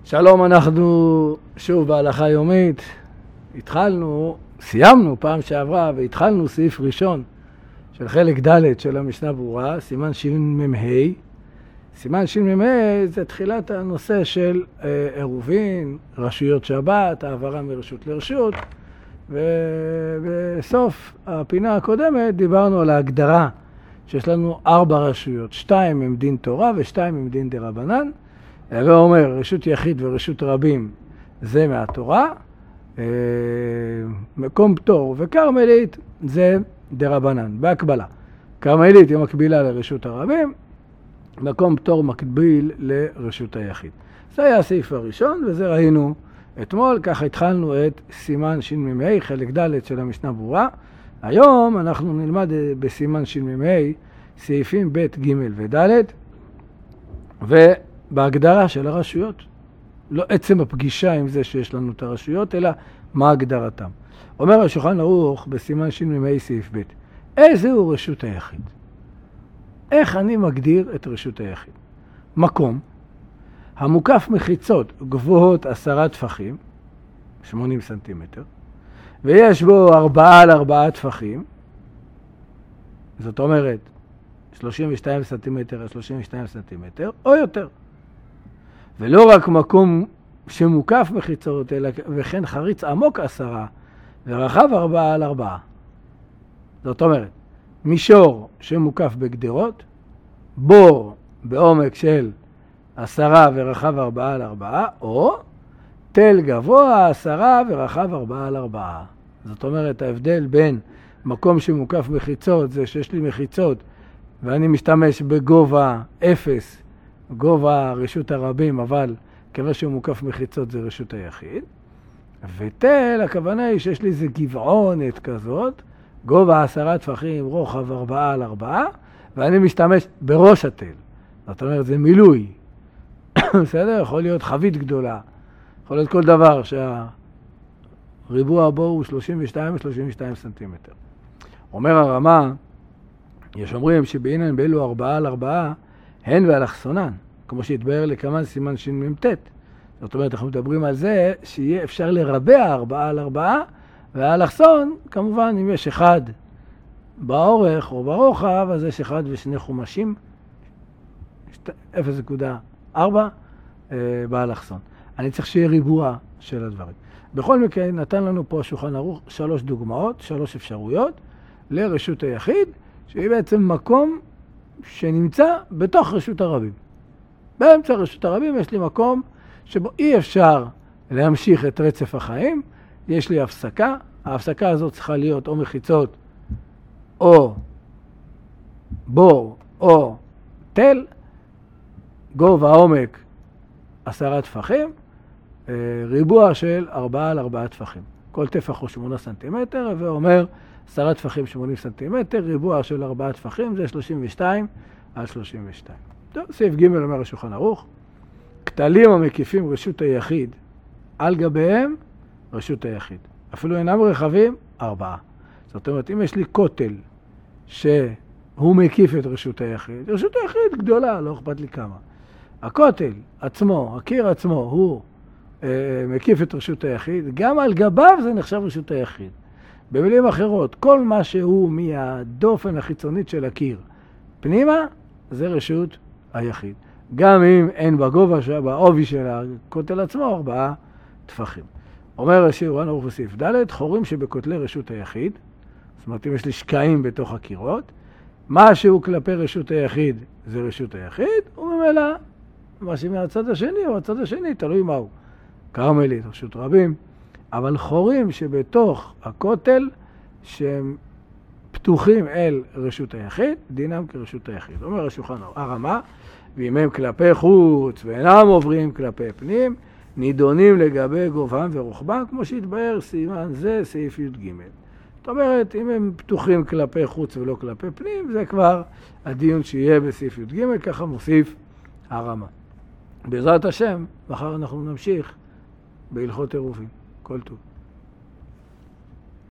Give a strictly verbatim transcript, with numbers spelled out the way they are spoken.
שלום, אנחנו שוב בהלכה יומית. התחלנו, סיימנו פעם שעברה והתחלנו סעיף ראשון של חלק ד' של המשנה ברורה, סימן שמ"ה. סימן שמ"ה זה תחילת הנושא של עירובין, רשויות שבת, העברה מרשות לרשות, ובסוף הפינה הקודמת דיברנו על ההגדרה שיש לנו ארבע רשויות, שתיים עם דין תורה ושתיים עם דין דרבנן. ואומר, רשות יחיד ורשות רבים זה מהתורה, מקום פטור וכרמלית זה דרבנן, בהקבלה. כרמלית היא מקבילה לרשות הרבים, מקום פטור מקביל לרשות היחיד. זה היה הסעיף הראשון, וזה ראינו אתמול. ככה התחלנו את סימן שמ"ה, חלק ד' של המשנה ברורה. היום אנחנו נלמד בסימן שמ"ה סעיפים ב', ג' וד', ובהגדרה של הרשויות. לא עצם הפגישה עם זה שיש לנו את הרשויות, אלא מה הגדרתם. אומר השולחן ערוך בסימן שמ"ה סעיף ב', איזהו רשות היחיד? איך אני מגדיר את רשות היחיד? מקום המוקף מחיצות גבוהות עשרה טפחים, שמונים סנטימטר, ויש בו ארבעה על ארבעה טפחים, זאת אומרת שלושים ושתיים סנטימטר על שלושים ושתיים סנטימטר, או יותר. ולא רק מקום שמוקף מחיצות, אלא וכן חריץ עמוק עשרה, ורחב ארבעה על ארבעה. זאת אומרת, מישור שמוקף בגדרות, בור בעומק של עשרה ורחב ארבעה על ארבעה, או תל גבוה עשרה ורחב ארבעה על ארבעה. זאת אומרת, ההבדל בין מקום שמוקף מחיצות, זה שיש לי מחיצות, ואני משתמש בגובה אפס, גובה רשות הרבים, אבל כיוון שמוקף מחיצות זה רשות היחיד. ותל, הכוונה היא שיש לי איזה גבעונת כזאת, גובה עשרה טפחים, רוחב ארבעה על ארבעה, ואני משתמש בראש התל. זאת אומרת, זה מילוי. בסדר? יכול להיות חבית גדולה. יכול להיות כל דבר שהריבוע בו הוא שלושים ושתיים ושלושים ושתיים סנטימטר. אומר הרמה, יש אומרים שבעינן באלו ארבעה על ארבעה, הן באלכסונן, כמו שהתבאר לכמה סימן שמ"ט. זאת אומרת, אנחנו מדברים על זה שיהיה אפשר לרבע ארבעה על ארבעה, והאלכסון, כמובן, אם יש אחד באורך או ברוחב, אז יש אחד ושני חומשים, אפס נקודה ארבע באלכסון. אני צריך שיהיה ריבוע של הדברים. בכל מקרה, נתן לנו פה השולחן ערוך שלוש דוגמאות, שלוש אפשרויות לרשות היחיד, שהיא בעצם מקום שנמצא בתוך רשות הרבים. באמצע רשות הרבים יש לי מקום שבו אי אפשר להמשיך את רצף החיים, יש לי הפסקה, ההפסקה הזאת צריכה להיות או מחיצות, או בור, או תל, גובה עומק עשרה טפחים, ריבוע של ארבעה על ארבעה טפחים. כל טפח הוא שמונה סנטימטר, ואומר עשרה טפחים שמונים סנטימטר, ריבוע של ארבעה טפחים, זה שלושים ושתיים על שלושים ושתיים. טוב, סעיף ג' אומר השולחן ערוך, כתלים המקיפים רשות היחיד, על גביהם רשות היחיד. אפילו אינם רחבים, ארבעה. זאת אומרת, אם יש לי כותל שהוא מקיף את רשות היחיד, רשות היחיד גדולה, לא אכפת לי כמה. הכותל עצמו, הקיר עצמו, הוא אה, מקיף את רשות היחיד, גם על גביו זה נחשב רשות היחיד. במילים אחרות, כל מה שהוא מהדופן החיצונית של הקיר פנימה, זה רשות היחיד. גם אם אין בגובה, בעובי של הכותל עצמו, ארבעה טפחים. אומר השולחן ערוך בסעיף ד', חורים שבכותלי רשות היחיד, זאת אומרת, אם יש לי שקעים בתוך הקירות, מה שהוא כלפי רשות היחיד זה רשות היחיד, וממילא מה שמהצד השני או הצד השני, תלוי מהו. כרמלית, רשות רבים, אבל חורים שבתוך הכותל שהם פתוחים אל רשות היחיד, דינם כרשות היחיד. אומר השולחן ערוך, הרמה, ואם הם כלפי חוץ ואינם עוברים כלפי פנים, נידונים לגבי גובהם ורוחבם, כמו שהתבאר סימן זה, סעיף י"ג. זאת אומרת, אם הם פתוחים כלפי חוץ ולא כלפי פנים, זה כבר הדיון שיהיה בסעיף י"ג, ככה מוסיף הרמה. בעזרת השם, מחר אנחנו נמשיך בהלכות עירובין. כל טוב.